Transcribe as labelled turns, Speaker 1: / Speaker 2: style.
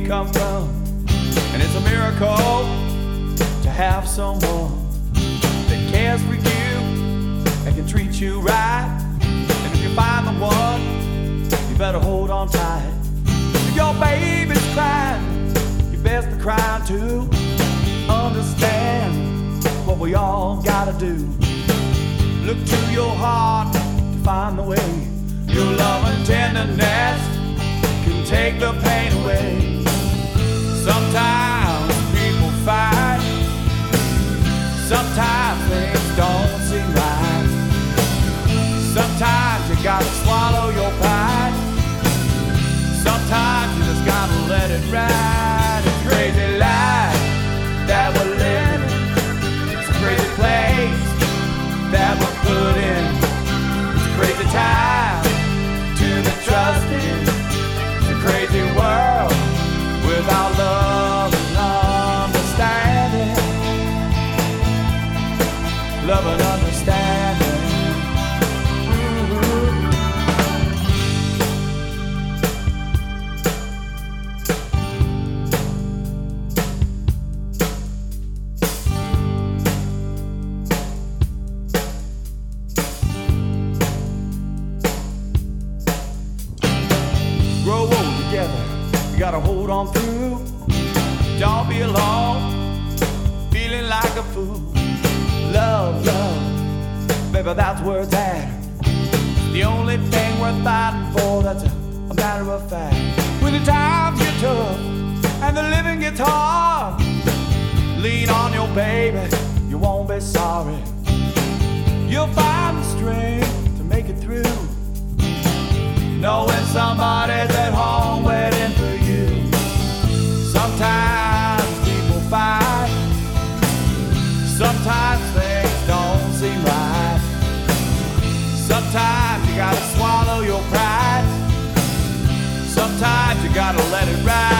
Speaker 1: come from. And it's a miracle to have someone that cares for you and can treat you right. And if you find the one, you better hold on tight. If your baby's crying, you best be crying too. Understand what we all gotta do. Look to your heart to find the way. Your love and tenderness can take the pain away. Sometimes people fight, sometimes things don't seem right. Sometimes you gotta swallow your pride. Sometimes you just gotta let it ride. It's a crazy life that we're living. It's a crazy place that we're put in. It's a crazy time to be trusted. It's a crazy world without love and understanding. Love and understanding. Grow old together, you gotta hold on through. Don't be alone, feeling like a fool. Love, love, baby, that's where it's at. The only thing worth fighting for, that's a matter of fact. When the times get tough and the living gets hard, lean on your baby, you won't be sorry. You'll find the strength to make it through, knowing somebody's at home waiting for you. Sometimes people fight, sometimes things don't seem right. Sometimes you gotta swallow your pride. Sometimes you gotta let it ride.